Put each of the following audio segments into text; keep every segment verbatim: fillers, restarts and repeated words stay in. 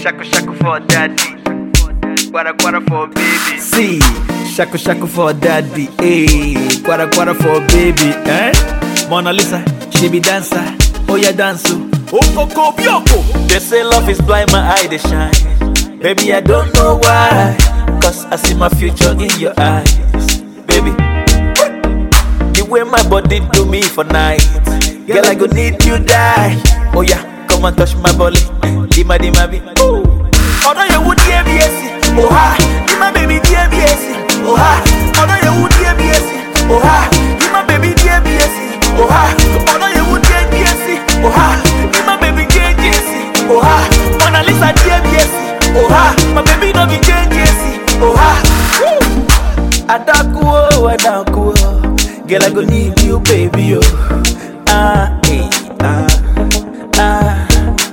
shaku shaku for daddy. Quara quara for baby. See, shaku shaku for daddy. Hey, quara quara for baby. Eh? Mona Lisa, she be dancer. Oh yeah, dance. Oh coco bioko. They say love is blind, my eye they shine. Baby, I don't know why. Cause I see my future in your eyes. Baby, the way my body do me for night. Girl, I go need you die. Oh yeah, come and touch my body. Dima dima bi. Oh no, you would hear me. Oh ha, Dima baby dear B S. Oh ha, oh no, you would hear me. Oh ha, Dima baby dear B S. Oh ha, oh no, you would hear B S. Oh ha, Dima baby dear J C. Oh ha, Mona Lisa dear B S. Oh ha, my baby no be J C. Oh ha, Adaku, Adaku. Girl, I go need you, baby. Oh. Ah, eh, ah, ah.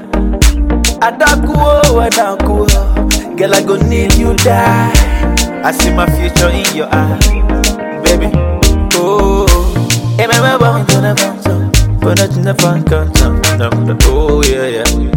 Adaku, Adaku. Girl, I go need you die. I see my future in your eyes, baby. Oh, hey, my baby, I'm gonna come some, but not in the fun country. Oh yeah,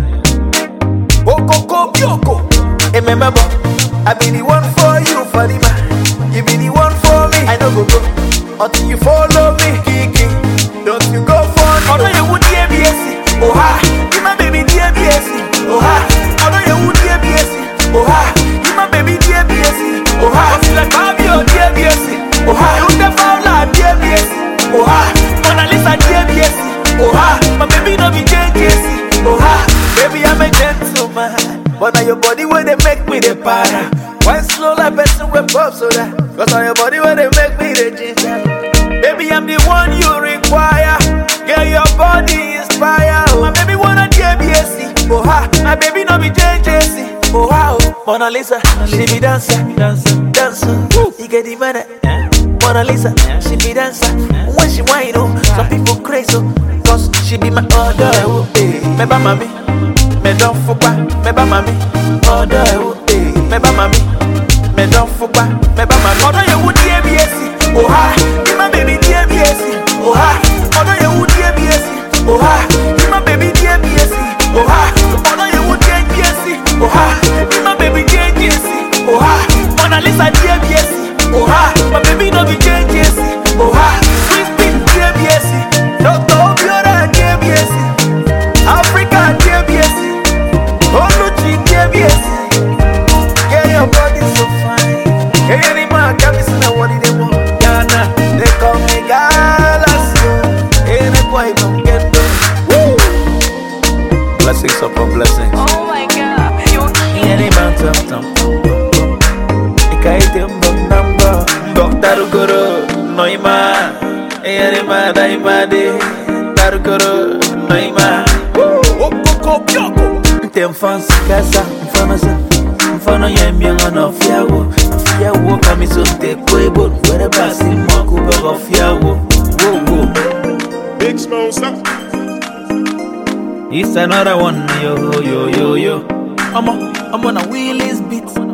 yeah. Oh, Coco, Yoko. Hey, my baby, I be the one for you, for the man. You be the one for me. I know go go until you follow me, Kiki. Don't you go for me? Oh no, you would hear B S. Oh ha, you my baby dear B S. Oh ha, oh no, you would hear B S. Oh ha, you my baby dear B S. Oh ha, you like Fabio dear B S. Oh ha, you the Fowler dear B S. Oh ha, Mona Lisa dear B S. Oh ha, my baby no be J C. Oh ha, baby I'm a gentleman, but now your body where they make me the para. Why slow like person with pop soda? Cause on your body where they make me the ginger. Baby I'm the one you require. Girl your body inspire. Oh, my baby wanna dear B S. Oh ha, my baby no be J C. Oh wow, Mona Lisa, she be dancer, dancer, dancer. You get the money, Mona Lisa, she be dancer. When she whine, oh, some people crazy, cause she be my order. Me ba mami, me don't fuck, me ba mami, order. Me ba mami, me don't fuck, me ba mami. Order you would dear B S. Oh ha, be my baby dear B S. Oh ha, order you would dear B S. Oh ha, be my baby dear B S. Oh ha, order you would dear B S. Oh ha, be my baby J C. Oh ha, Mona Lisa dear B S. Oh ha, my baby no be J C. Oh ha, Swiss Beat dear B S. Doctor Obiora dear B S. Africa dear B S. Oluchi dear B S. Get your body so fine. Hey, any man can be seen what they want. Ghana, they call me Galaxy. Any boy don't get them. Woo! Blessings upon blessings. Oh my God, you're cute. Any man tam tam tam. Ikaite mbonamba. Doctor Guru, noima. Any man daima de. Doctor Guru, noima. Oh, Coco Bioko. Tem fancy casa, mfanosa. Mfano yemi ngana fiawo. Fiawo kami sunte kwebo. Where basi mwaku bego fiawo. Whoa whoa. Big Smosa. It's another one, yo yo yo yo. I'm on, I'm on a Willis beat.